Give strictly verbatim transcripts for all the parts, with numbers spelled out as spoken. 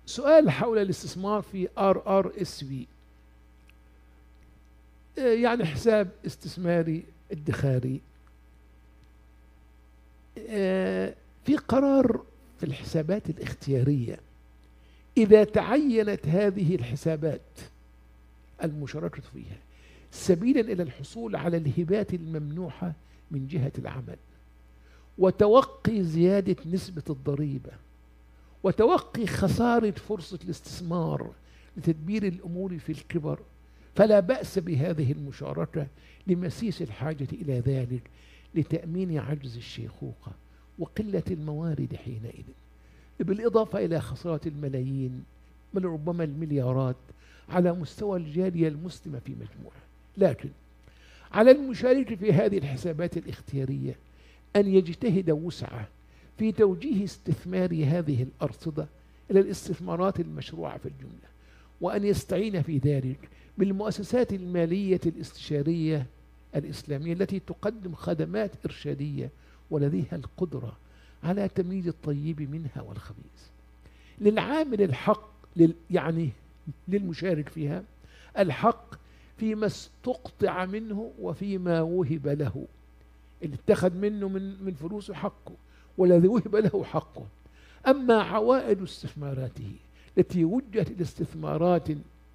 سؤال حول الاستثمار في آر آر إس في، يعني حساب استثماري ادخاري. في قرار في الحسابات الاختيارية، إذا تعينت هذه الحسابات المشاركة فيها سبيلا إلى الحصول على الهبات الممنوحة من جهة العمل، وتوقي زيادة نسبة الضريبة، وتوقي خسارة فرصة الاستثمار لتدبير الأمور في الكبر، فلا بأس بهذه المشاركة لمسيس الحاجة إلى ذلك لتأمين عجز الشيخوخة وقلة الموارد حينئذ، بالإضافة إلى خسارة الملايين بل ربما المليارات على مستوى الجالية المسلمة في مجموعة. لكن على المشارك في هذه الحسابات الاختيارية أن يجتهد وسعه في توجيه استثمار هذه الأرصدة إلى الاستثمارات المشروعة في الجملة، وأن يستعين في ذلك بالمؤسسات المالية الاستشارية الإسلامية التي تقدم خدمات إرشادية ولديها القدرة على تمييز الطيب منها والخبيث. للعامل الحق لل يعني للمشارك فيها الحق فيما استقطع منه وفيما وهب له. اللي اتخذ منه من من فلوسه حقه، والذي وهب له حقه. أما عوائد استثماراته التي وجهت الاستثمارات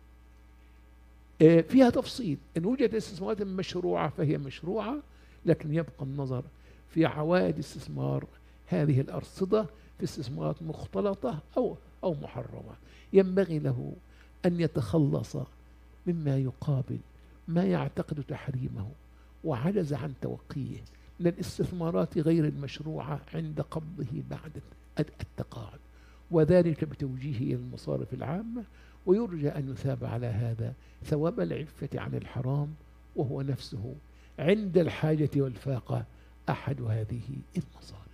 فيها تفصيل، إن وجدت استثمارات مشروعة فهي مشروعة، لكن يبقى النظر في عوائد استثمار هذه الأرصدة في استثمارات مختلطة أو أو محرمة. ينبغي له أن يتخلص مما يقابل ما يعتقد تحريمه وعجز عن توقيه من الاستثمارات غير المشروعة عند قبضه بعد التقاعد، وذلك بتوجيهه إلى المصارف العامة، ويرجى أن يثاب على هذا ثواب العفة عن الحرام، وهو نفسه عند الحاجة والفاقة أحد هذه المصارف.